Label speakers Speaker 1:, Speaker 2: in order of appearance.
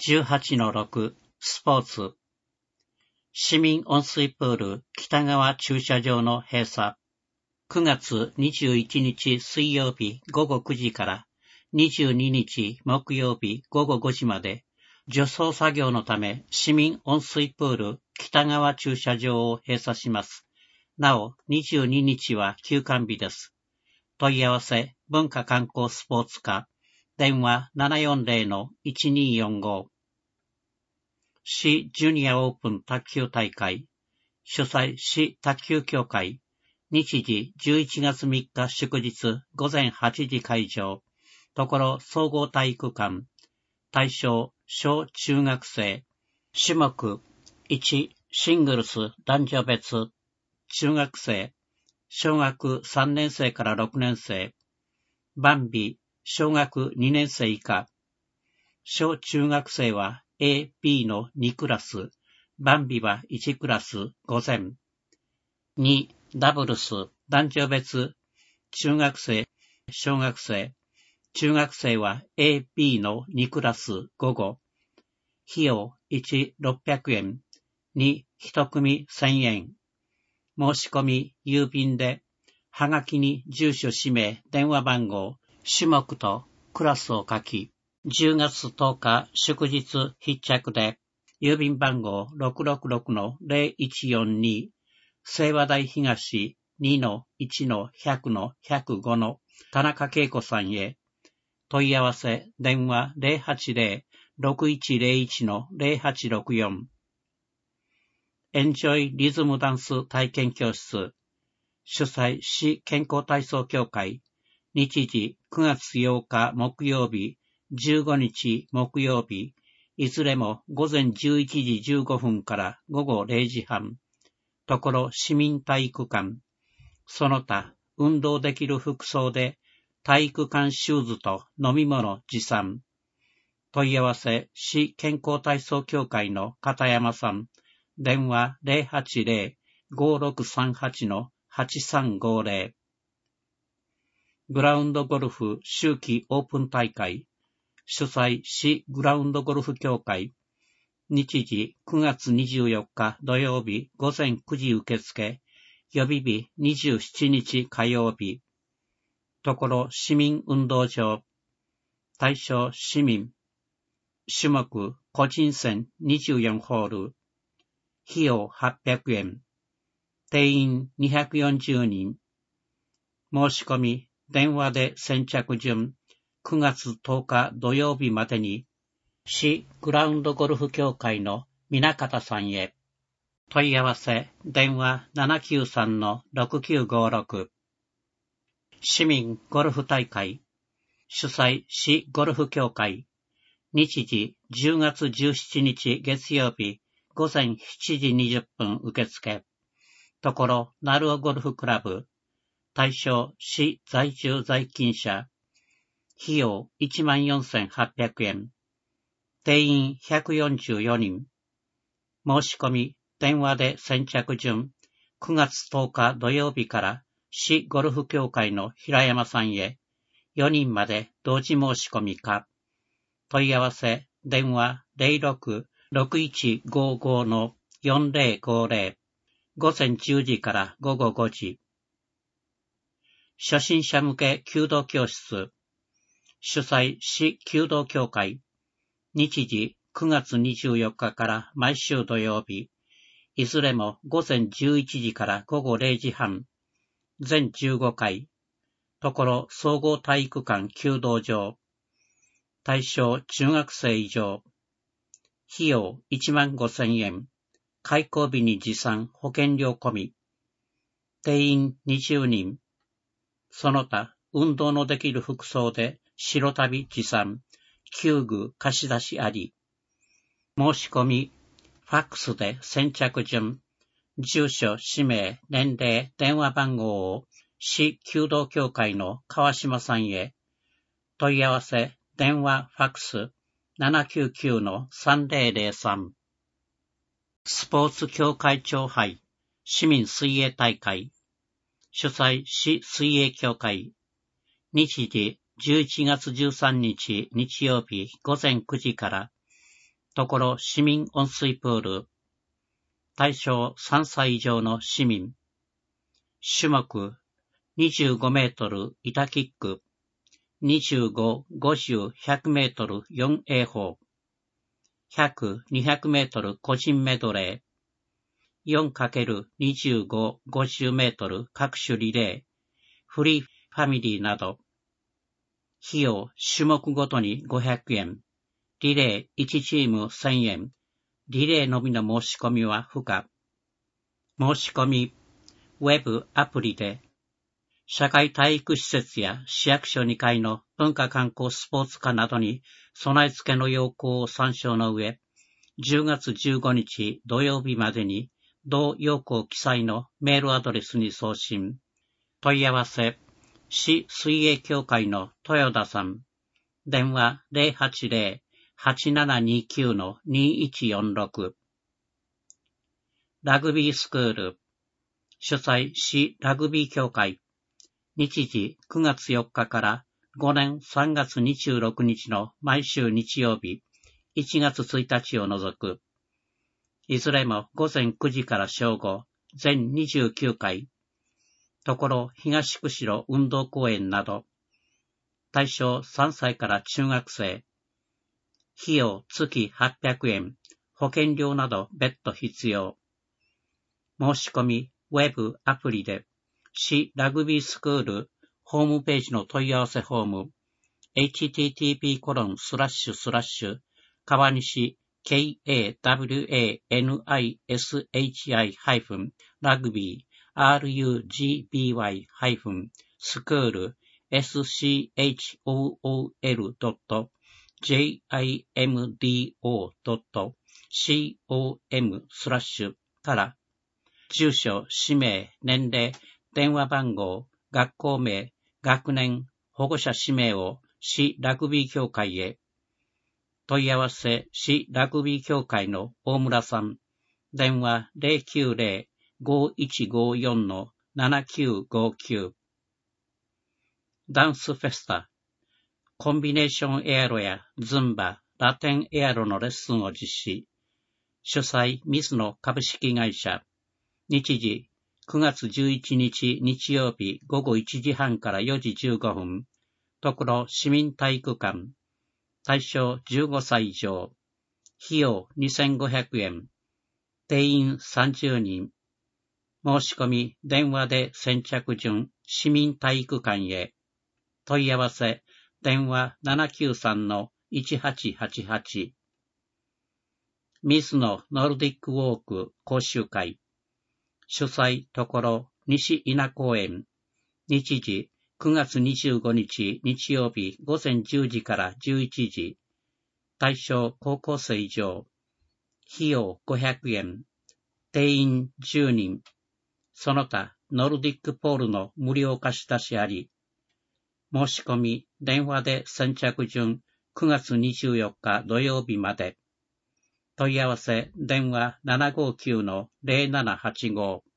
Speaker 1: 18-6 スポーツ市民温水プール北川駐車場の閉鎖9月21日水曜日午後9時から22日木曜日午後5時まで除草作業のため市民温水プール北川駐車場を閉鎖します。なお22日は休館日です。問い合わせ文化観光スポーツ課電話 740-1245 市ジュニアオープン卓球大会主催市卓球協会日時11月3日祝日午前8時会場ところ総合体育館対象小中学生種目1シングルス男女別中学生小学3年生から6年生バンビ小学2年生以下小中学生は A、B の2クラスバンビは1クラス午前2ダブルス男女別中学生小学生中学生は A、B の2クラス午後費用1、600円2、1組1000円申し込み郵便ではがきに住所氏名電話番号種目とクラスを書き10月10日祝日必着で郵便番号 666-0142 清和台東 2-1-100-105 の田中恵子さんへ問い合わせ電話 080-6101-0864 エンジョイリズムダンス体験教室主催市健康体操協会日時9月8日木曜日15日木曜日いずれも午前11時15分から午後0時半ところ市民体育館その他運動できる服装で体育館シューズと飲み物持参問い合わせ市健康体操協会の片山さん電話 080-5638-8350 グラウンドゴルフ秋季オープン大会主催市グラウンドゴルフ協会日時9月24日土曜日午前9時受付予備日27日火曜日ところ市民運動場対象市民種目個人戦24ホール費用800円定員240人申し込み電話で先着順9月10日土曜日までに市グラウンドゴルフ協会の南方さんへ問い合わせ電話 793-6956 市民ゴルフ大会主催市ゴルフ協会日時10月17日月曜日午前7時20分受付ところナルオゴルフクラブ対象市在住在勤者費用 14,800 円定員144人申し込み電話で先着順9月10日土曜日から市ゴルフ協会の平山さんへ4人まで同時申し込みか問い合わせ電話 06-6155-4050 午前10時から午後5時初心者向け弓道教室主催市弓道協会日時9月24日から毎週土曜日いずれも午前11時から午後0時半全15回ところ総合体育館弓道場対象中学生以上費用15,000円開講日に持参保険料込み定員20人その他運動のできる服装で白旅持参球具貸し出しあり申し込みファックスで先着順住所氏名年齢電話番号を市弓道協会の川島さんへ問い合わせ電話ファックス 799-3003 スポーツ協会長杯市民水泳大会主催市水泳協会日時11月13日日曜日午前9時からところ市民温水プール。対象3歳以上の市民。種目25メートル板キック。25、50、100メートル 4A 砲。100、200メートル個人メドレー。4×25、50メートル各種リレー。フリーファミリーなど。費用、種目ごとに500円。リレー1チーム1000円。リレーのみの申し込みは不可。申し込み、ウェブアプリで、社会体育施設や市役所2階の文化観光スポーツ課などに備え付けの要項を参照の上、10月15日土曜日までに同要項記載のメールアドレスに送信。問い合わせ、市水泳協会の豊田さん。電話 080-8729-2146。ラグビースクール。主催市ラグビー協会。日時9月4日から5年3月26日の毎週日曜日、1月1日を除く。いずれも午前9時から正午、全29回。ところ東釧路運動公園など。対象3歳から中学生。費用月800円。保険料など別途必要。申し込み、ウェブアプリで。市ラグビースクールホームページの問い合わせフォーム http:// 川西 kawanishi-rugby school school.jimdo.com/ から、住所、氏名、年齢、電話番号、学校名、学年、保護者氏名を市ラグビー協会へ。問い合わせ、市ラグビー協会の大村さん。電話 090-5154-7959。ダンスフェスタ。コンビネーションエアロやズンバ、ラテンエアロのレッスンを実施。主催、水野株式会社。日時、9月11日日曜日午後1時半から4時15分。ところ市民体育館。対象15歳以上。費用2500円。定員30人。申し込み、電話で先着順、市民体育館へ。問い合わせ、電話 793-1888。水野ノルディックウォーク講習会。主催ところ西稲公園。日時9月25日日曜日午前10時から11時。対象高校生以上。費用500円。定員10人。その他ノルディックポールの無料貸し出しあり。申し込み電話で先着順9月24日土曜日まで。問い合わせ電話 759-0785。